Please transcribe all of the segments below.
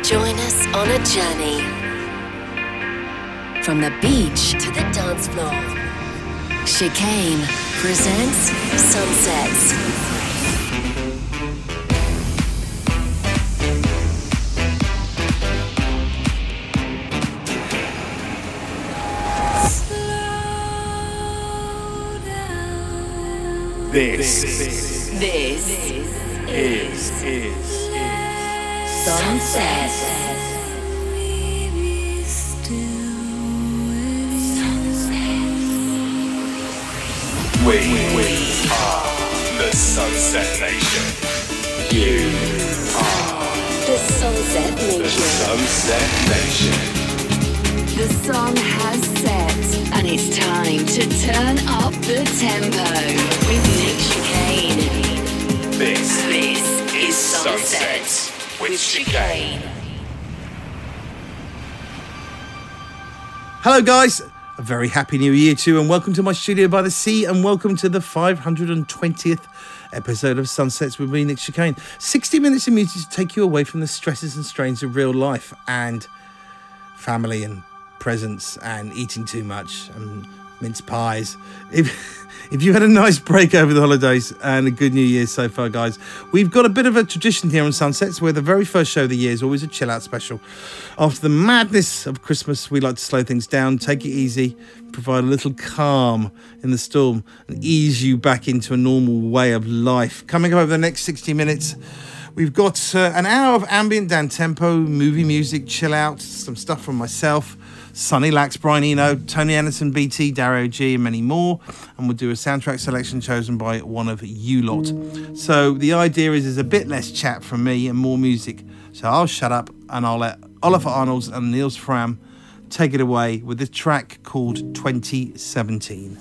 Join us on a journey from the beach to the dance floor. Chicane presents Sunsets. This is Sunset. We are the Sunset Nation. You are The Sunset the Nation. Sunset Nation. The sun has set, and it's time to turn up the tempo with Nick Chicane. This is Sunset with Chicane. Hello guys, a very happy new year to you and welcome to my studio by the sea and welcome to the 520th episode of Sunsets with me, Nick Chicane. 60 minutes of music to take you away from the stresses and strains of real life and family and presents and eating too much and mince pies. If you had a nice break over the holidays and a good new year so far, guys, we've got a bit of a tradition here on Sunsets where the very first show of the year is always a chill out special. After the madness of Christmas, we like to slow things down, take it easy, provide a little calm in the storm and ease you back into a normal way of life. Coming up over the next 60 minutes, we've got an hour of ambient down tempo, movie music, chill out, some stuff from myself, Sonny Lax, Brian Eno, Tony Anderson, BT, Dario G, and many more. And we'll do a soundtrack selection chosen by one of you lot. So the idea is there's a bit less chat from me and more music. So I'll shut up and I'll let Oliver Arnolds and Niels Fram take it away with this track called 2017.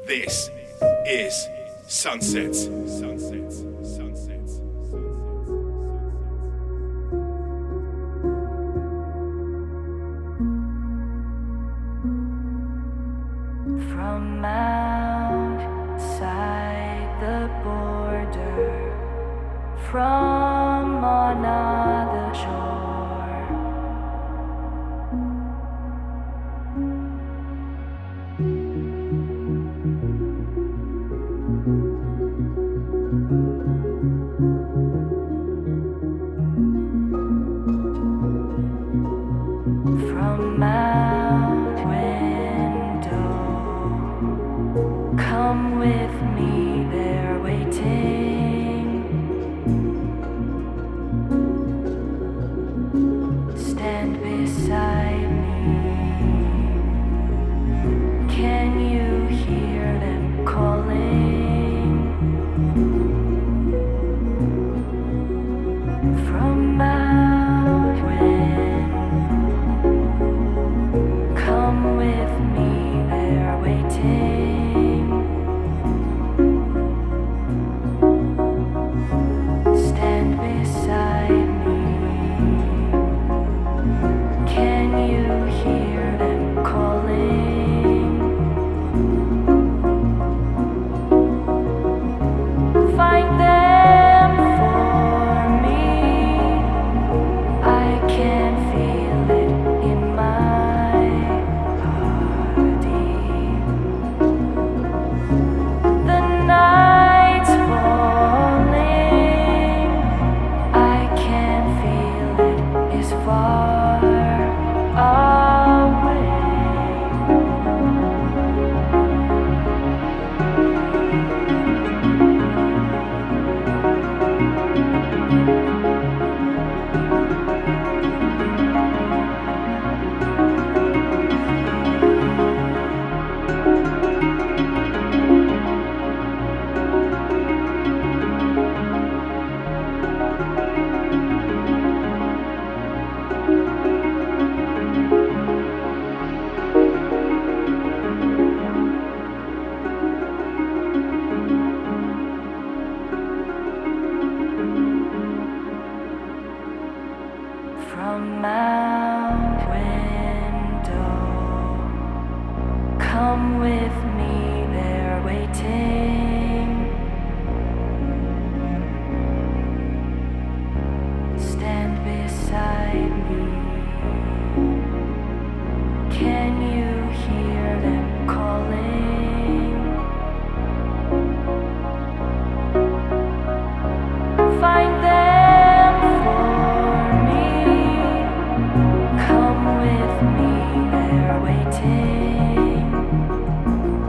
This is Sunsets. Sunsets. Sunsets. From outside the border, from another shore. From out window, come with me, they're waiting. Stand beside me. Can you hear them calling? From out window, come with me, they're waiting. Stand beside me. Can you hear them calling? Find them for me. I can feel it in my body. The night's falling. I can feel it is far away. From out window, come with me, they're waiting. Stand beside me. Can you hear them calling? Find them for me. Come with me, they're waiting.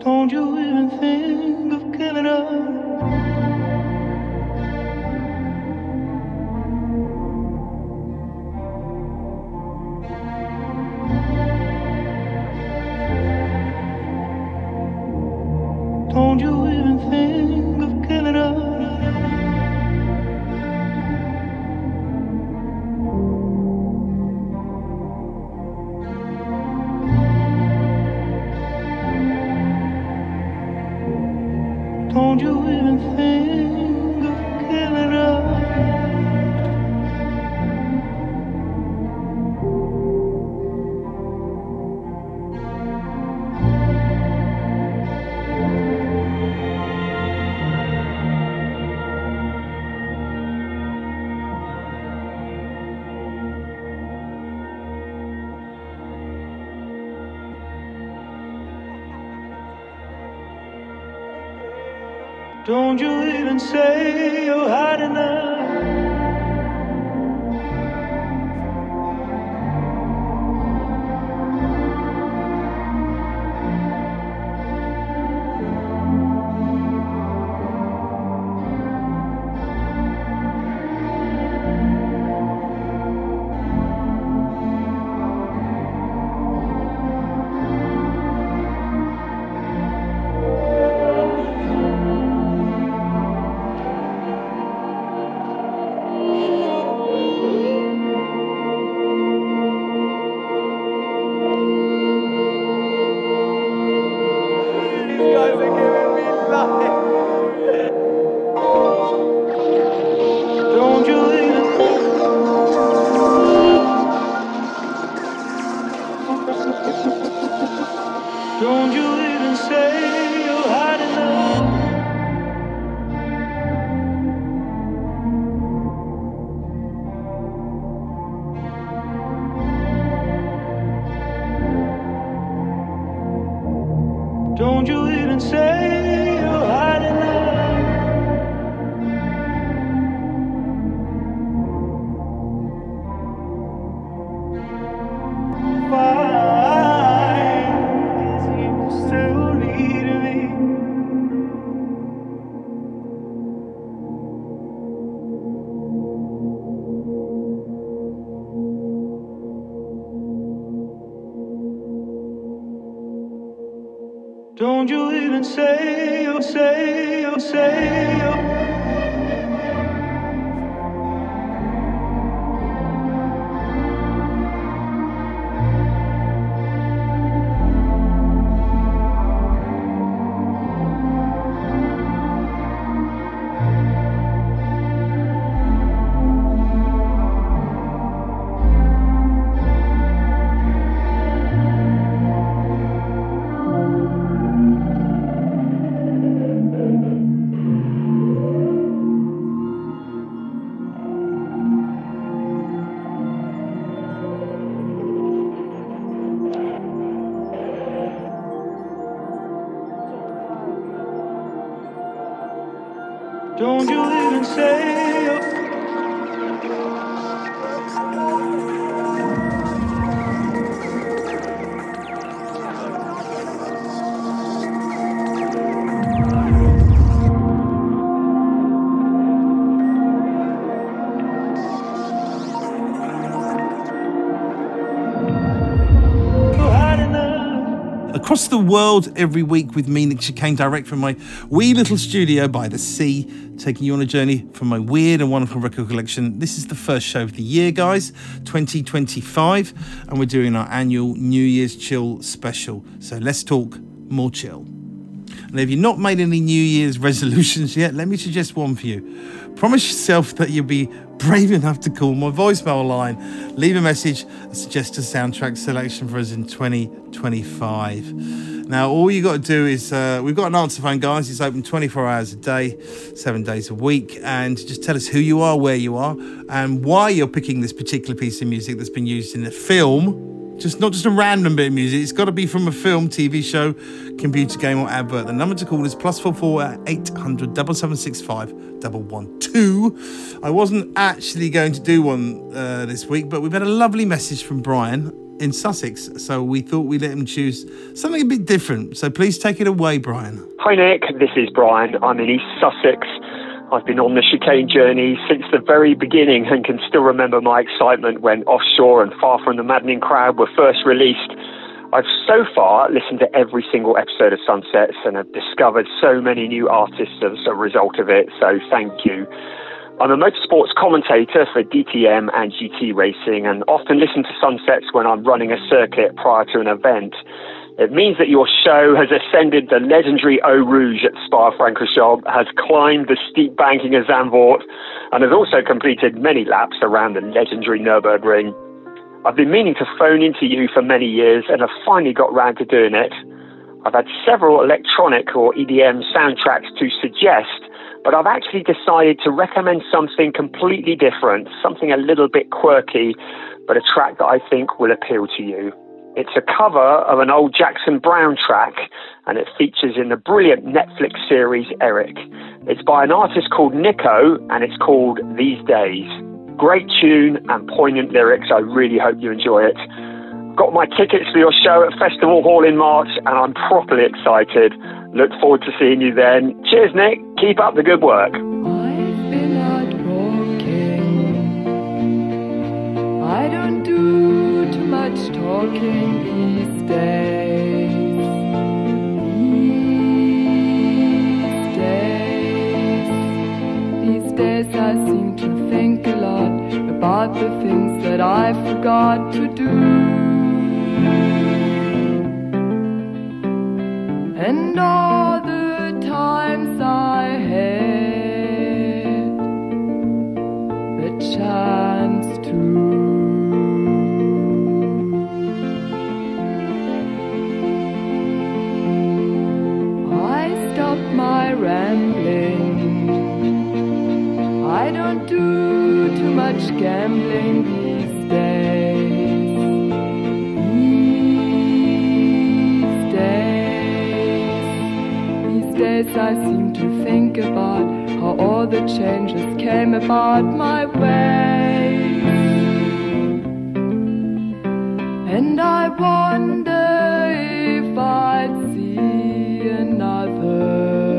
Don't you even think of giving up? Don't you even think of giving up? Don't you even think of giving up? Don't you even say you're hard enough. Don't you even Don't you even say you're hard enough. Don't you even say you're hard enough. Why? 'Cause you still need me. Don't you even say or say or say or don't you even say or hard enough. Across the world every week with me, Nick Chicane, direct from my wee little studio by the sea, taking you on a journey from my weird and wonderful record collection. This is the first show of the year, guys, 2025, and we're doing our annual New Year's Chill special. So let's talk more chill. And if you've not made any New Year's resolutions yet, let me suggest one for you. Promise yourself that you'll be brave enough to call my voicemail line, leave a message, and suggest a soundtrack selection for us in 2025. Now, all you got to do is, we've got an answer phone, guys. It's open 24 hours a day, 7 days a week. And just tell us who you are, where you are, and why you're picking this particular piece of music that's been used in a film. Not just a random bit of music. It's got to be from a film, TV show, computer game or advert. The number to call is +44 800 7765 112. I wasn't actually going to do one this week, but we've had a lovely message from Brian in Sussex, so we thought we'd let him choose something a bit different. So please take it away, Brian. Hi Nick, this is Brian. I'm in East Sussex. I've been on the Chicane journey since the very beginning and can still remember my excitement when Offshore and Far From the Maddening Crowd were first released. I've so far listened to every single episode of Sunsets and have discovered so many new artists as a result of it, so thank you. I'm a motorsports commentator for DTM and GT racing and often listen to Sunsets when I'm running a circuit prior to an event. It means that your show has ascended the legendary Eau Rouge at Spa-Francorchamps, has climbed the steep banking of Zandvoort, and has also completed many laps around the legendary Nürburgring. I've been meaning to phone into you for many years and have finally got round to doing it. I've had several electronic or EDM soundtracks to suggest, but I've actually decided to recommend something completely different, something a little bit quirky, but a track that I think will appeal to you. It's a cover of an old Jackson Browne track, and it features in the brilliant Netflix series Eric. It's by an artist called Nico, and it's called These Days. Great tune and poignant lyrics. I really hope you enjoy it. Got my tickets for your show at Festival Hall in March, and I'm properly excited. Look forward to seeing you then. Cheers, Nick. Keep up the good work. I've been out walking. I don't do too much talking these days. These days I seem to think a lot about the things that I forgot to do. And all the times I had the chance to. I stopped my rambling. I don't do too much gambling these days. These days I seem to think about how all the changes came about my way. And I wonder if I'd see another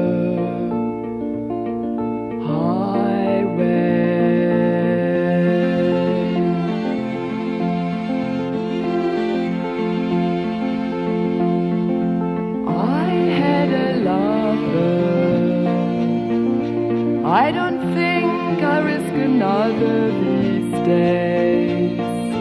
I don't think I risk another these days.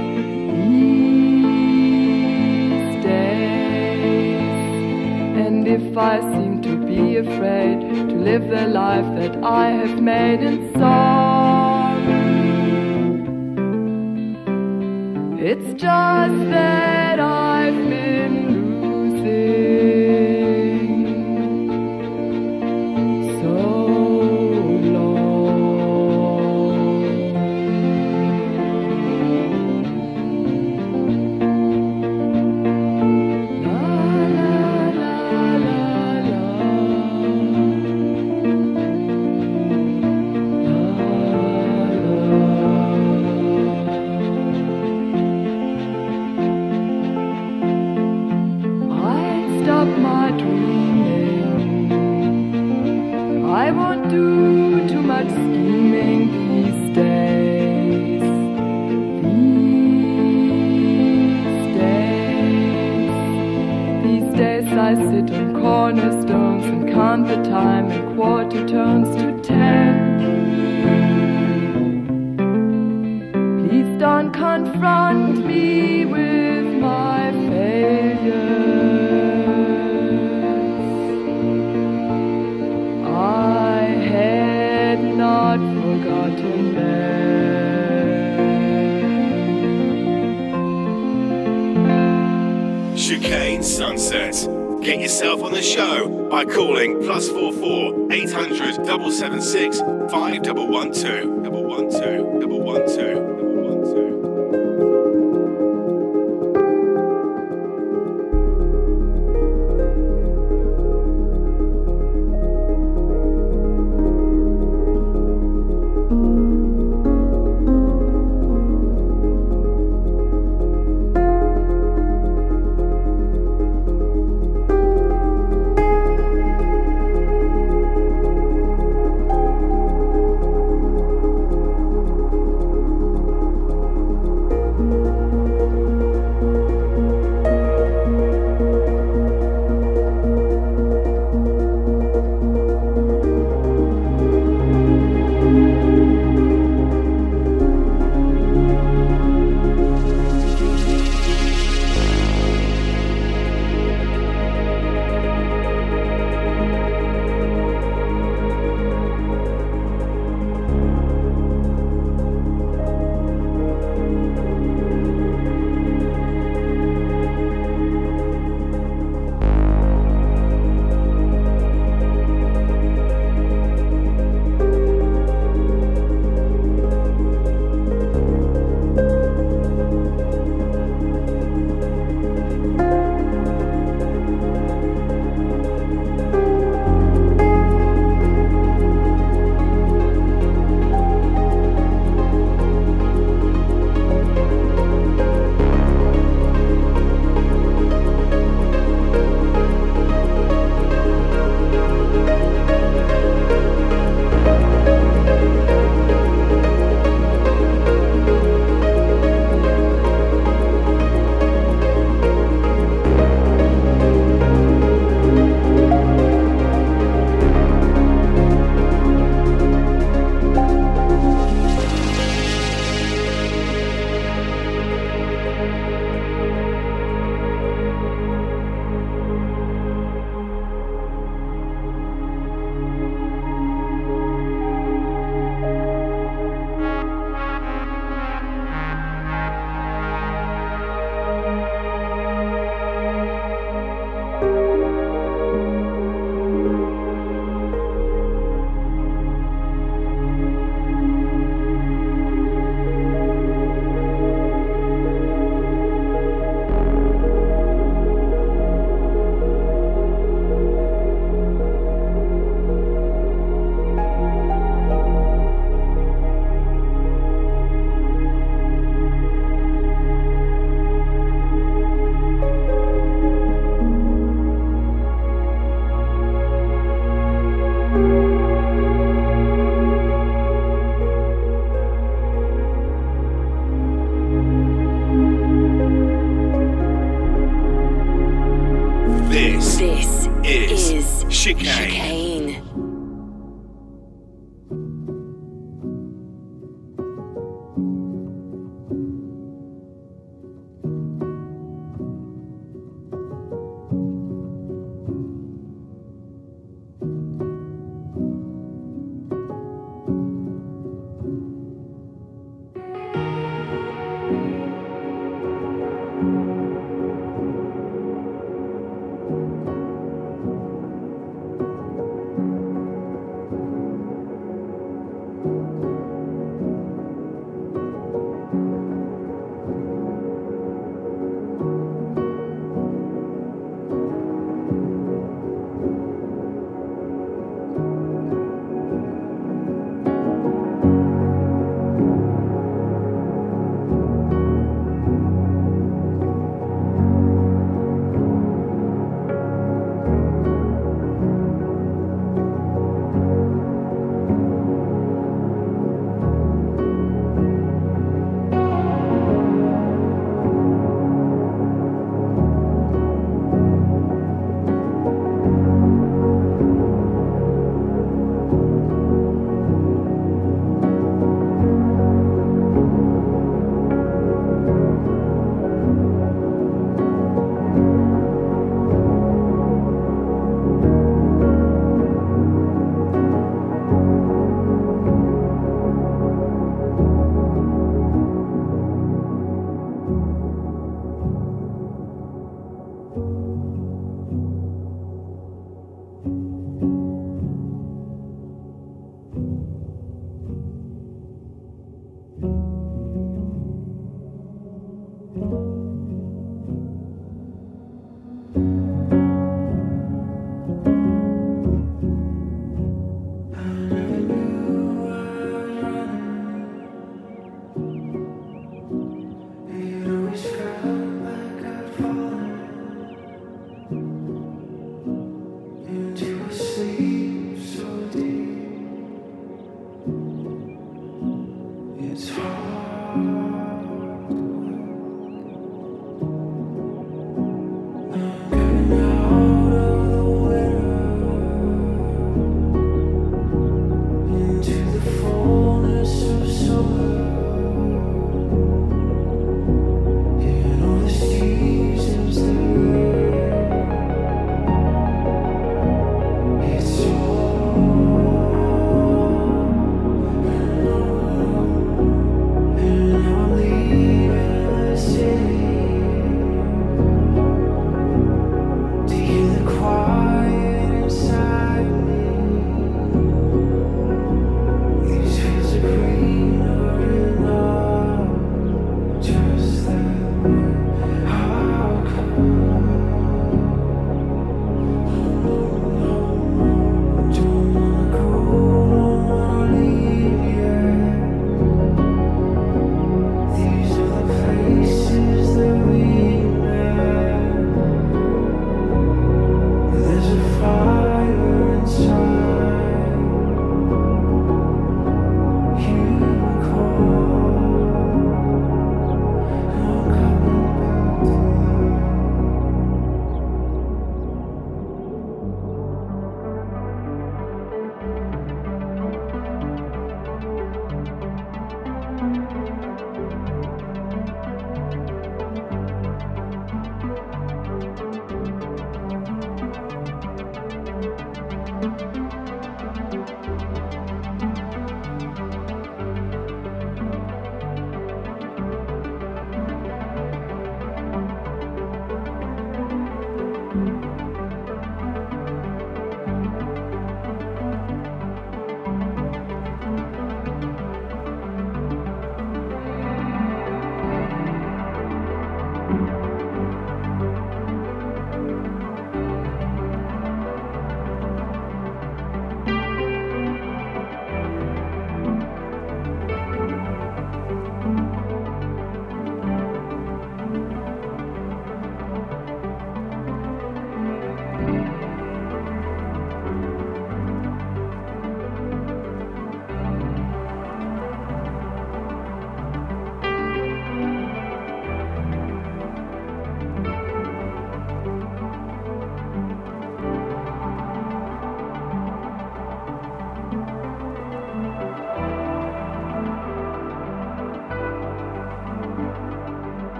These days. And if I seem to be afraid to live the life that I have made in song, it's just that I've been losing so. I won't do too much scheming these days. These days I sit on cornerstones and count the time in quarter tones to 10. Please don't confront me with my failures. Not forgotten them. Chicane Sunsets. Get yourself on the show by calling +44 800 776 5112 112 112. This is Chicane. Chicane.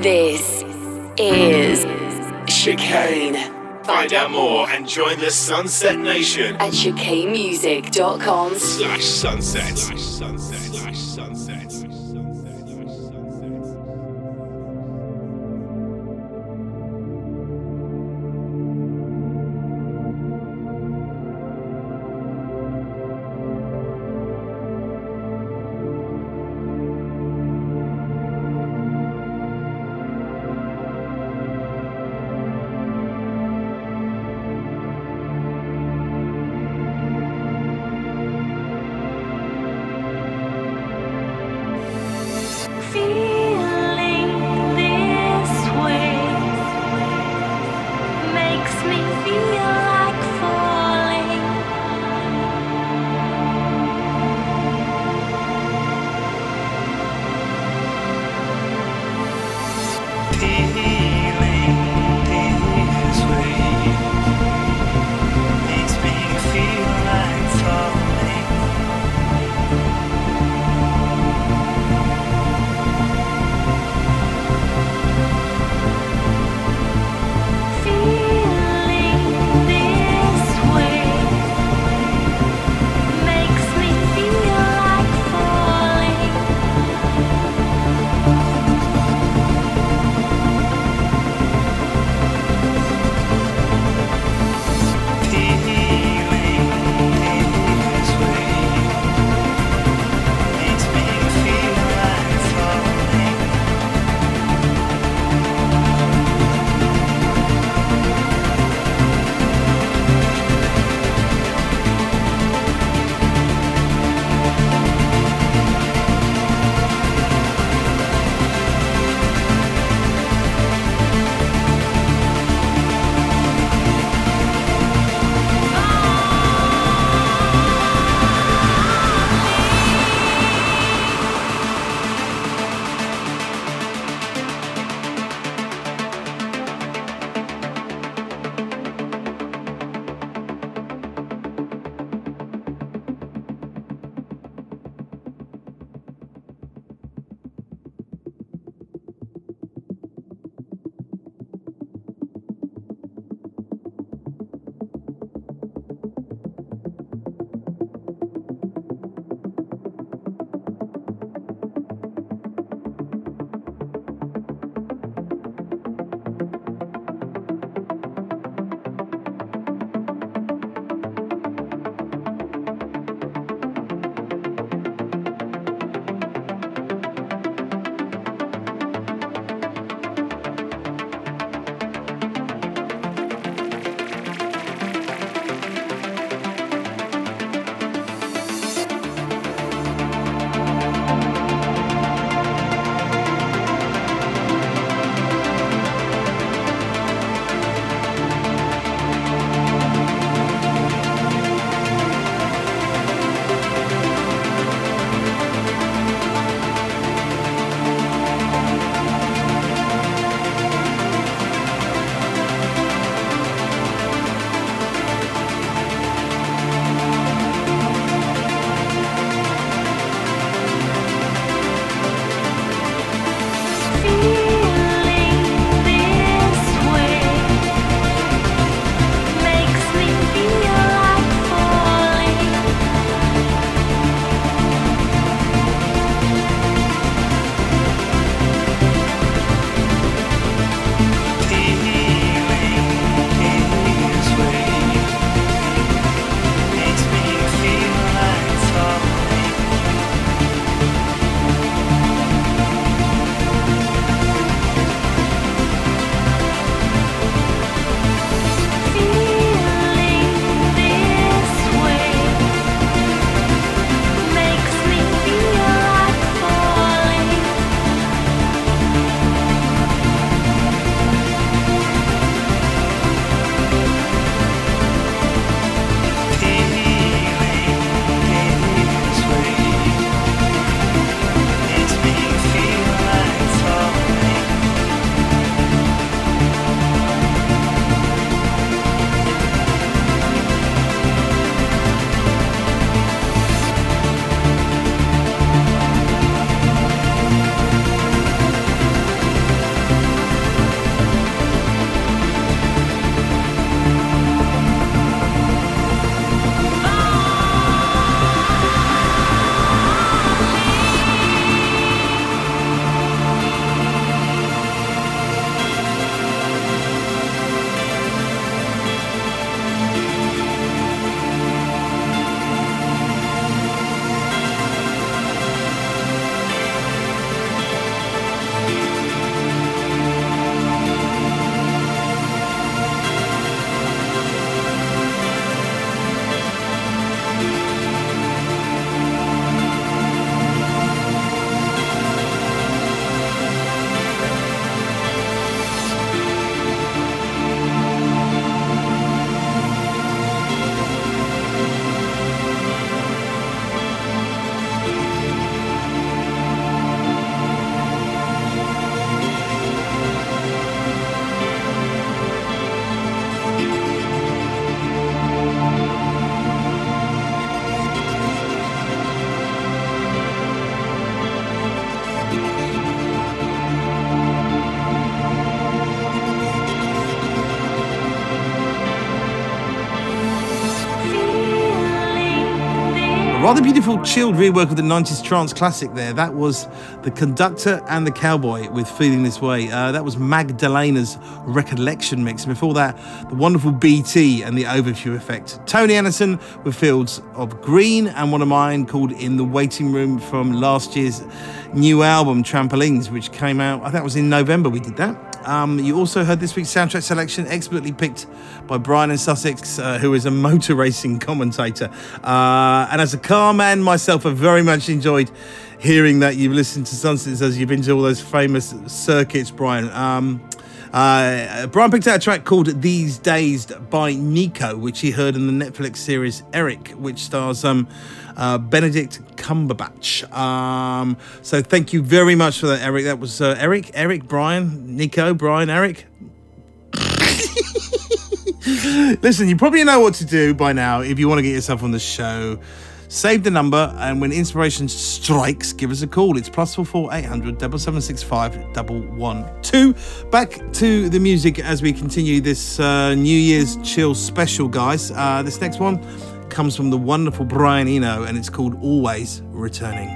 This is Chicane. Find out more and join the Sunset Nation at chicanemusic.com/sunset. Rather beautiful, chilled rework of the 90s trance classic there. That was The Conductor and the Cowboy with Feeling This Way. That was Magdalena's Recollection mix. And before that, the wonderful BT and the Overview Effect. Tony Anderson with Fields of Green, and one of mine called In the Waiting Room from last year's new album, Trampolines, which came out, I think it was in November we did that. You also heard this week's soundtrack selection, expertly picked by Brian in Sussex, who is a motor racing commentator. And as a car man myself, I've very much enjoyed hearing that you've listened to Sunsets as you've been to all those famous circuits, Brian. Brian picked out a track called These Days by Nico, which he heard in the Netflix series Eric, which stars Benedict Cumberbatch. So thank you very much for that, Eric. That was Eric, Brian, Nico, Brian, Eric. Listen, you probably know what to do by now if you want to get yourself on the show. Save the number, and when inspiration strikes, give us a call. It's +44 800 7765 112. Back to the music as we continue this New Year's Chill special, guys. This next one comes from the wonderful Brian Eno, and it's called Always Returning.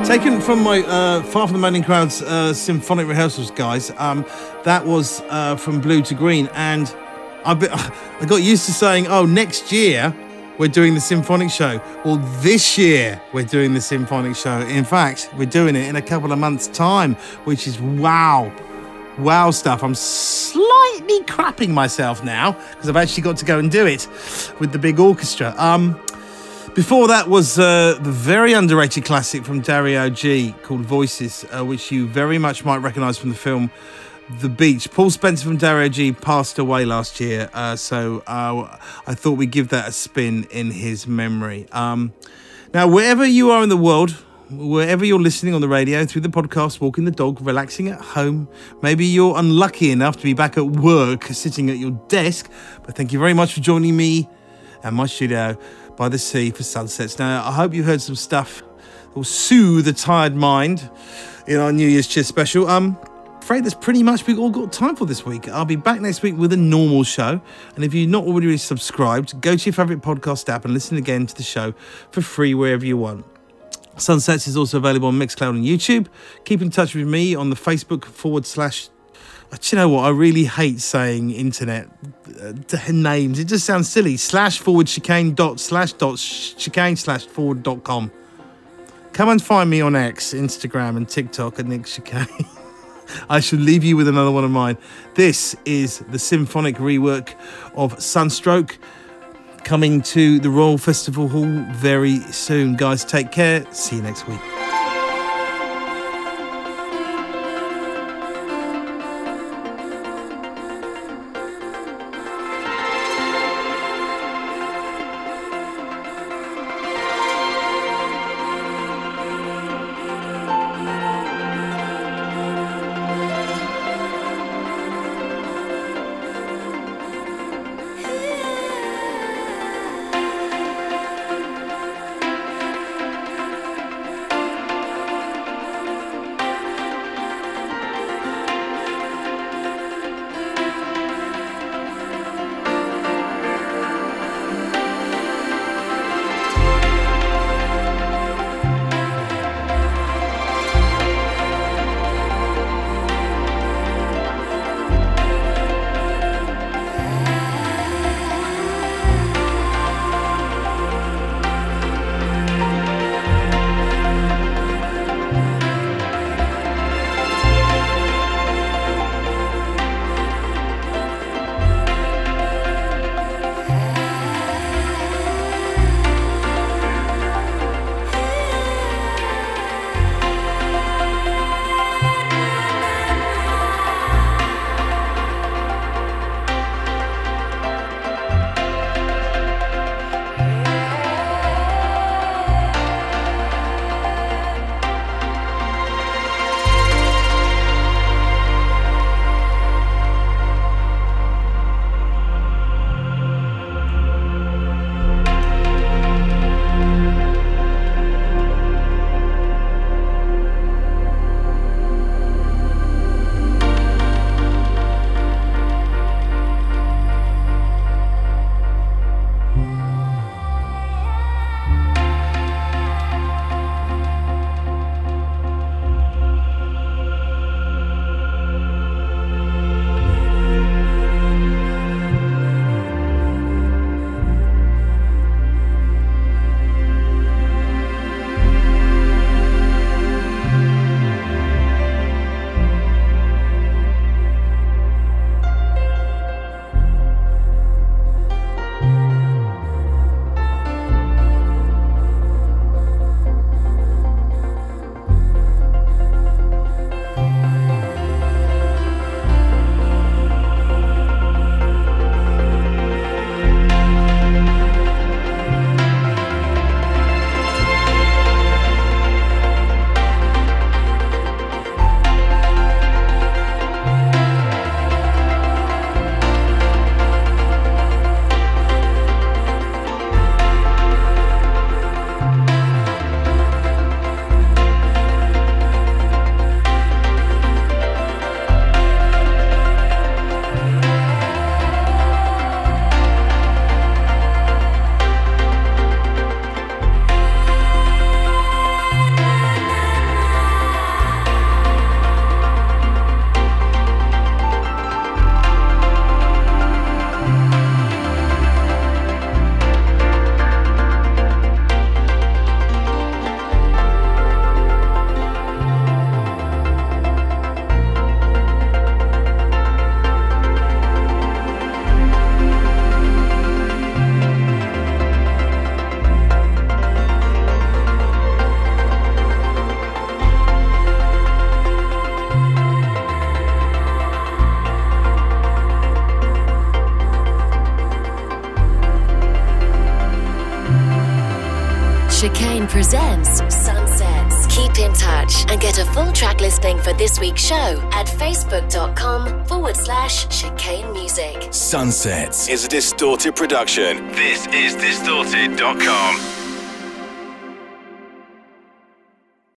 Taken from my Far From the Maddening Crowd's symphonic rehearsals, guys. That was from Blue to Green, and I got used to saying, "Oh, next year we're doing the symphonic show." Well, this year we're doing the symphonic show. In fact, we're doing it in a couple of months' time, which is wow stuff. I'm slightly crapping myself now because I've actually got to go and do it with the big orchestra. Before that was the very underrated classic from Dario G called Voices, which you very much might recognise from the film The Beach. Paul Spencer from Dario G passed away last year, so I thought we'd give that a spin in his memory. Now, wherever you are in the world, wherever you're listening on the radio, through the podcast, walking the dog, relaxing at home, maybe you're unlucky enough to be back at work, sitting at your desk, but thank you very much for joining me at my studio by the sea for Sunsets. Now, I hope you heard some stuff that will soothe the tired mind in our New Year's Cheer special. Afraid that's pretty much all got time for this week. I'll be back next week with a normal show, and if you're not already subscribed, go to your favourite podcast app and listen again to the show for free wherever you want. Sunsets is also available on Mixcloud and YouTube. Keep in touch with me on the Facebook / do you know what? I really hate saying internet names. It just sounds silly. /chicane./chicane/forward.com. Come and find me on X, Instagram and TikTok at Nick Chicane. I should leave you with another one of mine. This is the symphonic rework of Sunstroke, coming to the Royal Festival Hall very soon. Guys, take care. See you next week. Chicane presents Sunsets. Keep in touch and get a full track listing for this week's show at facebook.com/Chicane Music. Sunsets is a Distorted production. This is Distorted.com.